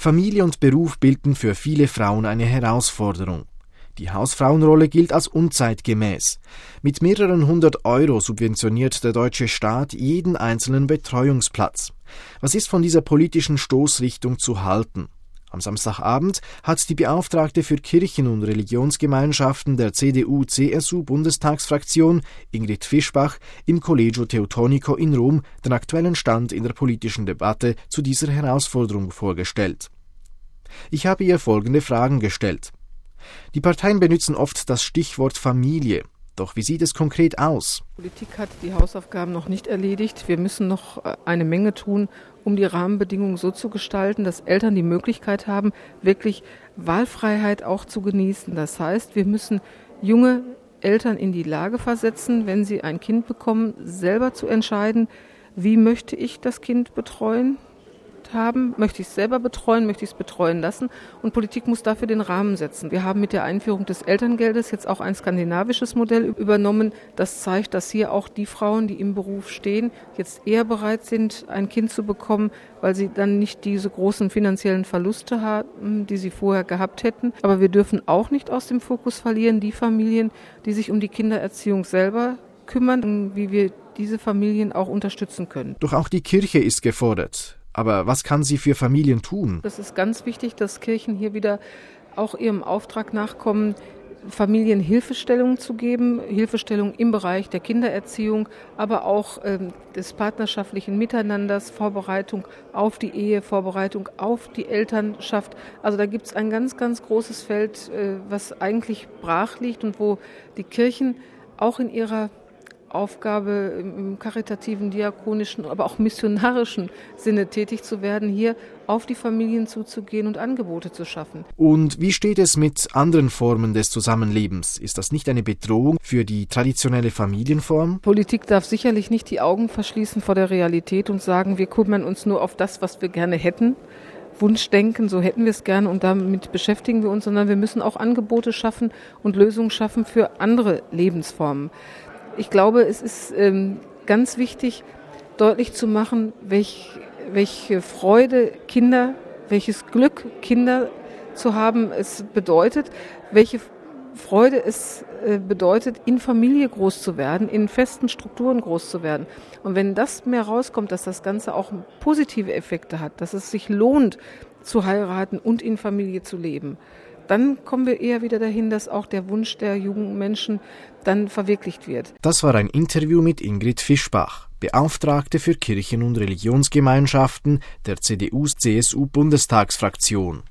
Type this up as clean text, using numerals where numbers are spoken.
Familie und Beruf bilden für viele Frauen eine Herausforderung. Die Hausfrauenrolle gilt als unzeitgemäß. Mit mehreren 100 € subventioniert der deutsche Staat jeden einzelnen Betreuungsplatz. Was ist von dieser politischen Stoßrichtung zu halten? Am Samstagabend hat die Beauftragte für Kirchen- und Religionsgemeinschaften der CDU-CSU-Bundestagsfraktion, Ingrid Fischbach, im Collegio Teutonico in Rom den aktuellen Stand in der politischen Debatte zu dieser Herausforderung vorgestellt. Ich habe ihr folgende Fragen gestellt. Die Parteien benutzen oft das Stichwort Familie. Doch wie sieht es konkret aus? Die Politik hat die Hausaufgaben noch nicht erledigt. Wir müssen noch eine Menge tun, um die Rahmenbedingungen so zu gestalten, dass Eltern die Möglichkeit haben, wirklich Wahlfreiheit auch zu genießen. Das heißt, wir müssen junge Eltern in die Lage versetzen, wenn sie ein Kind bekommen, selber zu entscheiden, wie möchte ich das Kind betreuen haben, möchte ich es selber betreuen, möchte ich es betreuen lassen, und Politik muss dafür den Rahmen setzen. Wir haben mit der Einführung des Elterngeldes jetzt auch ein skandinavisches Modell übernommen, das zeigt, dass hier auch die Frauen, die im Beruf stehen, jetzt eher bereit sind, ein Kind zu bekommen, weil sie dann nicht diese großen finanziellen Verluste haben, die sie vorher gehabt hätten. Aber wir dürfen auch nicht aus dem Fokus verlieren, die Familien, die sich um die Kindererziehung selber kümmern, wie wir diese Familien auch unterstützen können. Doch auch die Kirche ist gefordert. Aber was kann sie für Familien tun? Das ist ganz wichtig, dass Kirchen hier wieder auch ihrem Auftrag nachkommen, Familien Hilfestellung zu geben, Hilfestellung im Bereich der Kindererziehung, aber auch des partnerschaftlichen Miteinanders, Vorbereitung auf die Ehe, Vorbereitung auf die Elternschaft. Also da gibt es ein ganz, ganz großes Feld, was eigentlich brach liegt und wo die Kirchen auch in ihrer Aufgabe im karitativen, diakonischen, aber auch missionarischen Sinne tätig zu werden, hier auf die Familien zuzugehen und Angebote zu schaffen. Und wie steht es mit anderen Formen des Zusammenlebens? Ist das nicht eine Bedrohung für die traditionelle Familienform? Politik darf sicherlich nicht die Augen verschließen vor der Realität und sagen, wir kümmern uns nur auf das, was wir gerne hätten. Wunschdenken, so hätten wir es gerne und damit beschäftigen wir uns, sondern wir müssen auch Angebote schaffen und Lösungen schaffen für andere Lebensformen. Ich glaube, es ist ganz wichtig, deutlich zu machen, welche Freude Kinder, welches Glück Kinder zu haben es bedeutet, welche Freude es bedeutet, in Familie groß zu werden, in festen Strukturen groß zu werden. Und wenn das mehr rauskommt, dass das Ganze auch positive Effekte hat, dass es sich lohnt, zu heiraten und in Familie zu leben, dann kommen wir eher wieder dahin, dass auch der Wunsch der jungen Menschen dann verwirklicht wird. Das war ein Interview mit Ingrid Fischbach, Beauftragte für Kirchen- und Religionsgemeinschaften der CDU-CSU-Bundestagsfraktion.